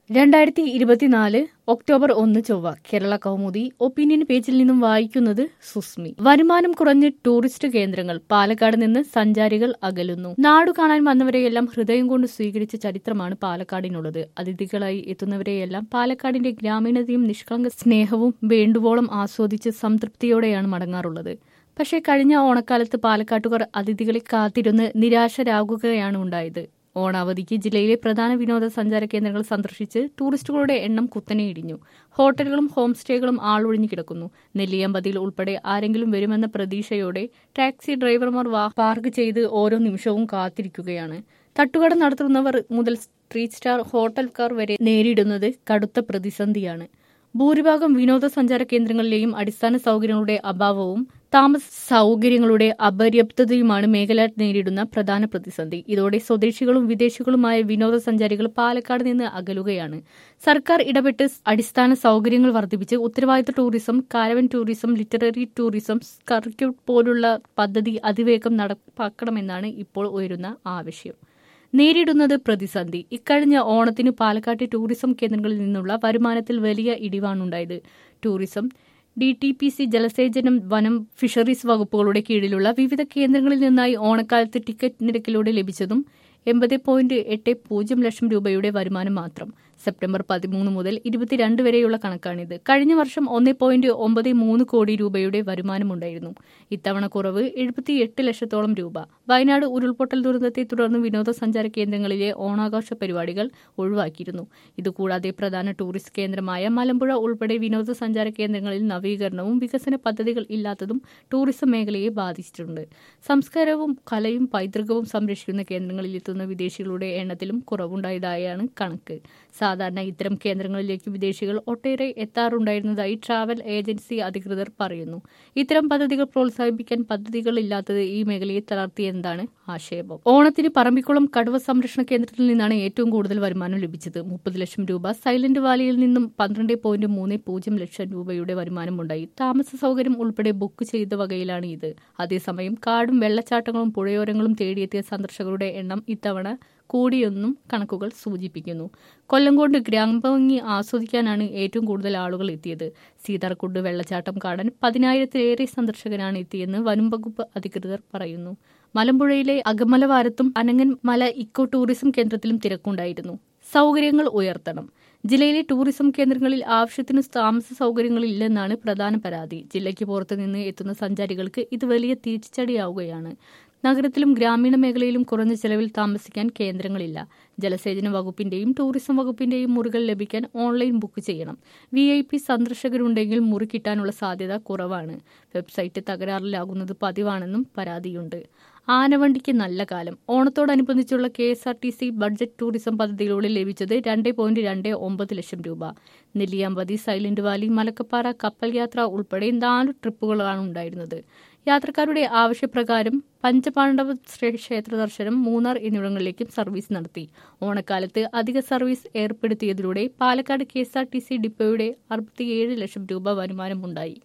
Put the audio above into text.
2024 October 1 ചൊവ്വ Kerala Kaumudi opinion പേജിൽ നിന്നും വായിക്കുന്നത് സുസ്മി. വരുമാനം കുറഞ്ഞ് ടൂറിസ്റ്റ് കേന്ദ്രങ്ങൾ, പാലക്കാട് നിന്ന് സഞ്ചാരികൾ അകലുന്നു. നാടു കാണാൻ വന്നവരെയെല്ലാം ഹൃദയം കൊണ്ട് സ്വീകരിച്ച ചരിത്രമാണ് പാലക്കാടിനുള്ളത്. അതിഥികളായി എത്തുന്നവരെയെല്ലാം പാലക്കാടിന്റെ ഗ്രാമീണതയും നിഷ്കളങ്ക സ്നേഹവും വേണ്ടുവോളം ആസ്വദിച്ച് സംതൃപ്തിയോടെയാണ് മടങ്ങാറുള്ളത്. പക്ഷേ കഴിഞ്ഞ ഓണക്കാലത്ത് പാലക്കാട്ടുകാർ അതിഥികളെ കാത്തിരുന്ന് നിരാശരാകുകയാണ് ഉണ്ടായത്. ഓണാവധിക്ക് ജില്ലയിലെ പ്രധാന വിനോദസഞ്ചാര കേന്ദ്രങ്ങൾ സന്ദർശിച്ച് ടൂറിസ്റ്റുകളുടെ എണ്ണം കുത്തനെ ഇടിഞ്ഞു. ഹോട്ടലുകളും ഹോം സ്റ്റേകളും ആളൊഴിഞ്ഞു കിടക്കുന്നു. നെല്ലിയാമ്പതിയിൽ ഉൾപ്പെടെ ആരെങ്കിലും വരുമെന്ന പ്രതീക്ഷയോടെ ടാക്സി ഡ്രൈവർമാർ പാർക്ക് ചെയ്ത് ഓരോ നിമിഷവും കാത്തിരിക്കുകയാണ്. തട്ടുകട നടത്തുന്നവർ മുതൽ സ്ട്രീറ്റ് സ്റ്റാർ ഹോട്ടൽക്കാർ വരെ നേരിടുന്നത് കടുത്ത പ്രതിസന്ധിയാണ്. ഭൂരിഭാഗം വിനോദസഞ്ചാര കേന്ദ്രങ്ങളിലെയും അടിസ്ഥാന സൗകര്യങ്ങളുടെ അഭാവവും താമസ സൗകര്യങ്ങളുടെ അപര്യാപ്തതയുമാണ് മേഖല നേരിടുന്ന പ്രധാന പ്രതിസന്ധി. ഇതോടെ സ്വദേശികളും വിദേശികളുമായ വിനോദസഞ്ചാരികൾ പാലക്കാട് നിന്ന് അകലുകയാണ്. സർക്കാർ ഇടപെട്ട് അടിസ്ഥാന സൗകര്യങ്ങൾ വർദ്ധിപ്പിച്ച് ഉത്തരവാദിത്ത tourism, caravan tourism, literary tourism, circuit പോലുള്ള പദ്ധതി അതിവേഗം നടപ്പാക്കണമെന്നാണ് ഇപ്പോൾ ഉയരുന്ന ആവശ്യം. നേരിടുന്നത് പ്രതിസന്ധി. ഇക്കഴിഞ്ഞ ഓണത്തിന് പാലക്കാട്ടെ ടൂറിസം കേന്ദ്രങ്ങളിൽ നിന്നുള്ള വരുമാനത്തിൽ വലിയ ഇടിവാണുണ്ടായത്. ടൂറിസം, DTPC, ജലസേചനം, വനം, ഫിഷറീസ് വകുപ്പുകളുടെ കീഴിലുള്ള വിവിധ കേന്ദ്രങ്ങളിൽ നിന്നായി ഓണക്കാലത്ത് ടിക്കറ്റ് നിരക്കിലൂടെ ലഭിച്ചതും 80.80 ലക്ഷം രൂപയുടെ വരുമാനം മാത്രം. സെപ്റ്റംബർ 13 മുതൽ 22 വരെയുള്ള കണക്കാണിത്. കഴിഞ്ഞ വർഷം 1.93 കോടി രൂപയുടെ വരുമാനമുണ്ടായിരുന്നു. ഇത്തവണ കുറവ് 78 ലക്ഷത്തോളം രൂപ. വയനാട് ഉരുൾപൊട്ടൽ ദുരന്തത്തെ തുടർന്ന് വിനോദസഞ്ചാര കേന്ദ്രങ്ങളിലെ ഓണാഘോഷ പരിപാടികൾ ഒഴിവാക്കിയിരുന്നു. ഇതുകൂടാതെ പ്രധാന ടൂറിസ്റ്റ് കേന്ദ്രമായ മലമ്പുഴ ഉൾപ്പെടെ വിനോദസഞ്ചാര കേന്ദ്രങ്ങളിൽ നവീകരണവും വികസന പദ്ധതികൾ ഇല്ലാത്തതും ടൂറിസം മേഖലയെ ബാധിച്ചിട്ടുണ്ട്. സംസ്കാരവും കലയും പൈതൃകവും സംരക്ഷിക്കുന്ന കേന്ദ്രങ്ങളിൽ എത്തുന്ന വിദേശികളുടെ എണ്ണത്തിലും കുറവുണ്ടായതായാണ് കണക്ക്. സാധാരണ ഇത്തരം കേന്ദ്രങ്ങളിലേക്ക് വിദേശികൾ ഒട്ടേറെ എത്താറുണ്ടായിരുന്നതായി ട്രാവൽ ഏജൻസി അധികൃതർ പറയുന്നു. ഇത്തരം പദ്ധതികൾ പ്രോത്സാഹിപ്പിക്കാൻ പദ്ധതികളില്ലാത്തത് ഈ മേഖലയെ തളർത്തിയെന്നതാണ് ആക്ഷേപം. ഓണത്തിന് പറമ്പിക്കുളം കടുവ സംരക്ഷണ കേന്ദ്രത്തിൽ നിന്നാണ് ഏറ്റവും കൂടുതൽ വരുമാനം ലഭിച്ചത്. 30 ലക്ഷം രൂപ. സൈലന്റ് വാലിയിൽ നിന്നും 12.30 ലക്ഷം രൂപയുടെ വരുമാനമുണ്ടായി. താമസ സൗകര്യം ഉൾപ്പെടെ ബുക്ക് ചെയ്ത വകയിലാണ് ഇത്. അതേസമയം കാടും വെള്ളച്ചാട്ടങ്ങളും പുഴയോരങ്ങളും തേടിയെത്തിയ സന്ദർശകരുടെ എണ്ണം ഇത്തവണ കൂടിയെന്നും കണക്കുകൾ സൂചിപ്പിക്കുന്നു. കൊല്ലങ്കോട് ഗ്രാമഭംഗി ആസ്വദിക്കാനാണ് ഏറ്റവും കൂടുതൽ ആളുകൾ എത്തിയത്. സീതാർകുണ്ട് വെള്ളച്ചാട്ടം കാണാൻ 10,000-ലേറെ സന്ദർശകരാണ് എത്തിയെന്ന് വനം വകുപ്പ് അധികൃതർ പറയുന്നു. മലമ്പുഴയിലെ അകമലവാരത്തും അനങ്ങൻ മല ഇക്കോ ടൂറിസം കേന്ദ്രത്തിലും തിരക്കുണ്ടായിരുന്നു. സൗകര്യങ്ങൾ ഉയർത്തണം. ജില്ലയിലെ ടൂറിസം കേന്ദ്രങ്ങളിൽ ആവശ്യത്തിന് താമസ സൗകര്യങ്ങളില്ലെന്നാണ് പ്രധാന പരാതി. ജില്ലയ്ക്ക് പുറത്തു നിന്ന് എത്തുന്ന സഞ്ചാരികൾക്ക് ഇത് വലിയ തിരിച്ചടിയാവുകയാണ്. നഗരത്തിലും ഗ്രാമീണ മേഖലയിലും കുറഞ്ഞ ചെലവിൽ താമസിക്കാൻ കേന്ദ്രങ്ങളില്ല. ജലസേചന വകുപ്പിന്റെയും ടൂറിസം വകുപ്പിന്റെയും മുറികൾ ലഭിക്കാൻ ഓൺലൈൻ ബുക്ക് ചെയ്യണം. VIP സന്ദർശകരുണ്ടെങ്കിൽ മുറി കിട്ടാനുള്ള സാധ്യത കുറവാണ്. വെബ്സൈറ്റ് തകരാറിലാകുന്നത് പതിവാണെന്നും പരാതിയുണ്ട്. ആനവണ്ടിക്ക് നല്ല കാലം. ഓണത്തോടനുബന്ധിച്ചുള്ള KSRTC ബഡ്ജറ്റ് ടൂറിസം പദ്ധതിയിലൂടെ ലഭിച്ചത് 2.29 ലക്ഷം രൂപ. നെല്ലിയാമ്പതി, സൈലന്റ് വാലി, മലക്കപ്പാറ, കപ്പൽ യാത്ര ഉൾപ്പെടെ 4 ട്രിപ്പുകളാണ് ഉണ്ടായിരുന്നത്. യാത്രക്കാരുടെ ആവശ്യപ്രകാരം പഞ്ചപാണ്ഡവ ക്ഷേത്ര ദർശനം, മൂന്നാർ എന്നിവിടങ്ങളിലേക്കും സർവീസ് നടത്തി. ഓണക്കാലത്ത് അധിക സർവീസ് ഏർപ്പെടുത്തിയതിലൂടെ പാലക്കാട് KSRTC ഡിപ്പോയുടെ 67 ലക്ഷം രൂപ വരുമാനമുണ്ടായി.